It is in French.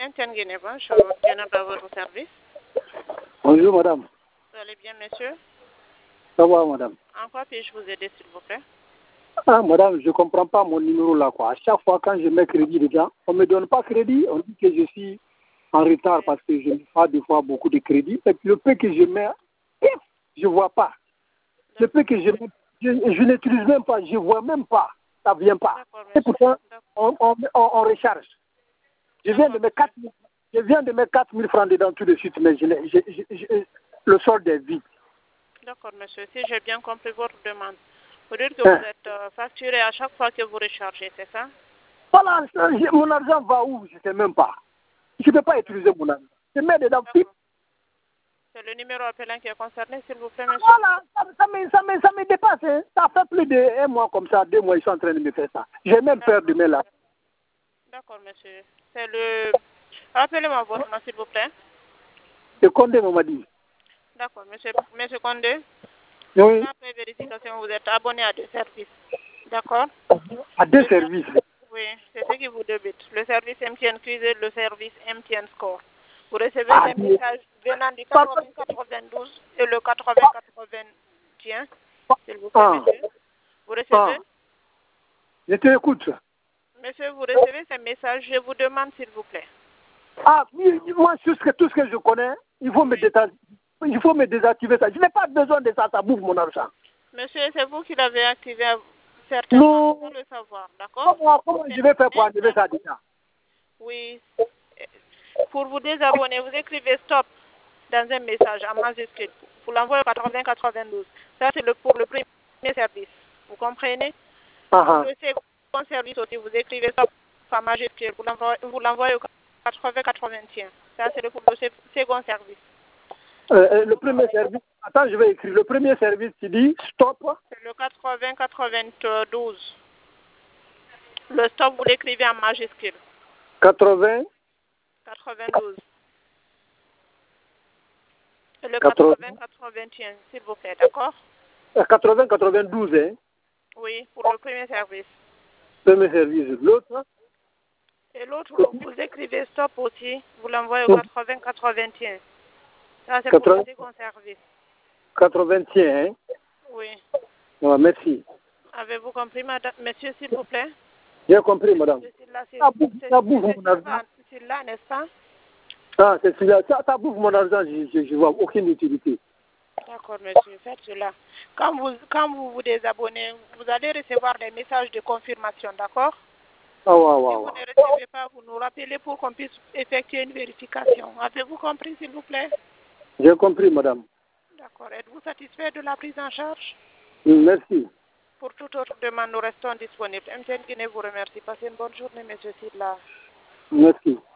MTN Guinée, bonjour. Bien à votre service. Bonjour, madame. Vous allez bien, monsieur? Ça va, madame? En quoi puis-je vous aider, s'il vous plaît? Ah, madame, je ne comprends pas mon numéro là, quoi. À chaque fois, quand je mets crédit dedans, on ne me donne pas crédit. On dit que je suis en retard parce que je n'ai pas des fois beaucoup de crédit. Et puis, le peu que je mets, je ne vois pas. Le peu que je mets, je n'utilise même pas, je ne vois même pas. Ça ne vient pas. C'est pour ça on recharge. Je viens de mettre 4 000 francs dedans tout de suite, mais le solde est vide. D'accord, monsieur. Si j'ai bien compris votre demande, vous dites que vous êtes facturé à chaque fois que vous rechargez, c'est ça? Voilà, mon argent va où? Je ne sais même pas. Je ne peux pas utiliser mon argent. Je mets dedans. C'est le numéro appelant qui est concerné, s'il vous plaît, monsieur? Voilà, ça me dépasse. Hein. Ça fait plus d'1 mois comme ça, 2 mois, ils sont en train de me faire ça. J'ai même peur de me là. D'accord, monsieur. C'est le... Rappelez-moi votre nom, s'il vous plaît. Le Condé m'a dit. D'accord, monsieur Condé. Oui. Après vérification, vous êtes abonné à 2 services. D'accord? À 2 services? Oui, c'est ce qui vous débute. Le service MTN Quiz et le service MTN Score. Vous recevez des messages venant du 80-92 et le 80-81. S'il vous plaît, monsieur. Vous recevez? Je t'écoute. Monsieur, vous recevez ces messages. Je vous demande, s'il vous plaît. Ah, moi, tout ce que je connais, il faut me désactiver ça. Je n'ai pas besoin de ça, ça bouffe mon argent. Monsieur, c'est vous qui l'avez activé certainement sans le savoir, d'accord? Comment je vais faire pour enlever ça déjà? Oui. Pour vous désabonner, vous écrivez stop dans un message en majuscule. Vous l'envoyez au 80-92. Ça, c'est pour le premier service. Vous comprenez? Pour le second service aussi, vous écrivez stop en majuscule. Vous l'envoyez au 80-81. Ça, c'est pour le second service. Le premier service, attends, je vais écrire. Le premier service, tu dis stop. C'est le 80-92. Le stop, vous l'écrivez en majuscule. 80. 92. Et le 80-81, s'il vous plaît, d'accord? 80-92, hein? Oui, pour le premier service. Premier service. L'autre? Et l'autre, vous écrivez stop aussi. Vous l'envoyez au 80-81. Ça, c'est pour le second service. 81, hein? Oui. Ah, merci. Avez-vous compris, madame? Monsieur, s'il vous plaît? J'ai compris, madame. Ça bouffe mon argent. C'est là, n'est-ce pas? Ah, c'est celui-là. Ça bouffe mon argent, je vois aucune utilité. D'accord, monsieur, faites cela. Quand vous vous désabonnez, vous allez recevoir des messages de confirmation, d'accord? Ah, ouais, si vous ne recevez pas, vous nous rappelez pour qu'on puisse effectuer une vérification. Avez-vous compris, s'il vous plaît? J'ai compris, madame. D'accord. Êtes-vous satisfait de la prise en charge? Merci. Pour toute autre demande, nous restons disponibles. MTN Guinée vous remercie. Passez une bonne journée, monsieur Sidla. Merci.